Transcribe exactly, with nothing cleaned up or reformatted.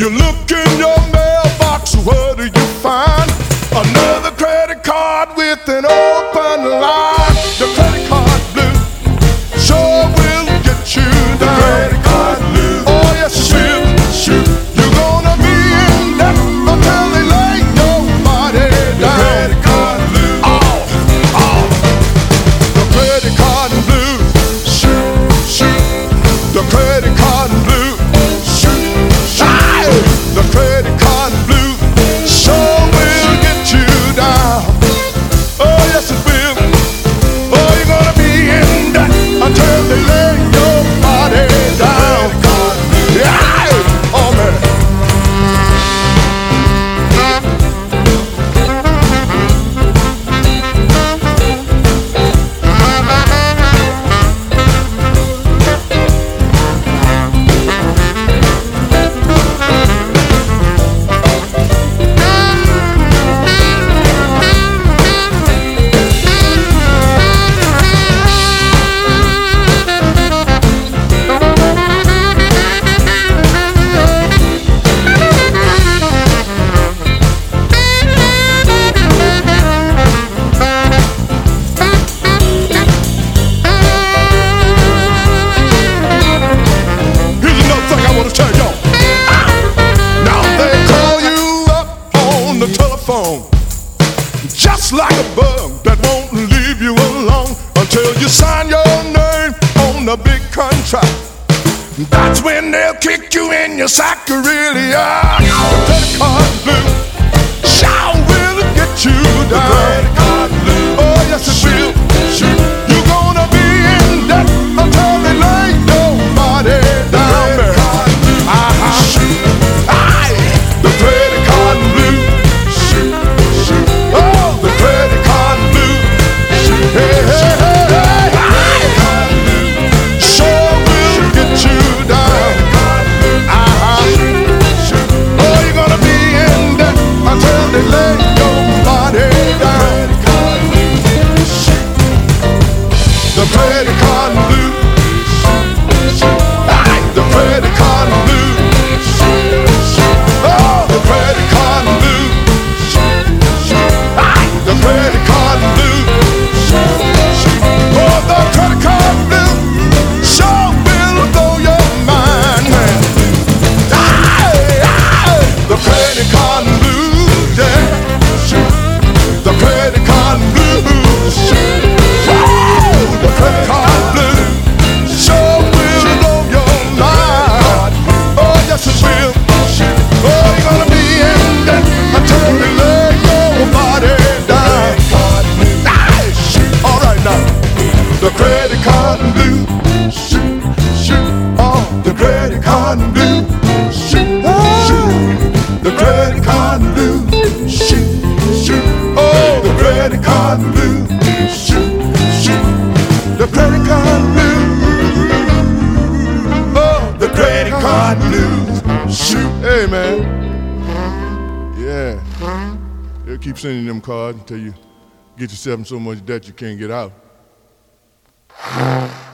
You look in your mailbox, what do you find? Another credit card with an open line. The credit card blue sure will get you down. The credit card blue, oh yes it will. Shoot, you're gonna be in debt until they lay your body down. The credit card blue, oh, oh. The credit card blue, shoot, shoot. The credit card blue, shoot, shoot. The credit card blue sure will get you down. Oh yes it will. Oh, you're gonna be in debt until they lay your body down. Yeah, oh man. Just like a bug that won't leave you alone until you sign your name on a big contract. That's when they'll kick you in your sack, you really are. The credit card blue sure will get you down. The credit card blue, oh yes it will. You're gonna be in debt until they lay your body down. The credit card blue, uh-huh. Aye. The credit card blue. Oh, the credit card blue, hey, hey, hey, hey, sure will get you down. Uh-huh. Oh, you're gonna be in debt until they lay your body down. The credit card blue, aye, the credit card blue. Oh, the credit card blue. The credit card blue, oh the credit card blue, sure will blow your mind, man. Aye, aye. The credit card blue, yeah. The credit card blue, oh, the credit card blue, sure will blow your mind. Oh yes it will. Oh you're gonna be in debt until they lay your body down. The credit card blue, shoot, shoot, oh, the credit card blue, shoot, shoot, the credit card blue, shoot, shoot, oh, the credit card blue, shoot, shoot, the credit card blue, oh, the credit card blue, shoot. Hey man, yeah, they'll keep sending them cards until you get yourself in so much debt you can't get out.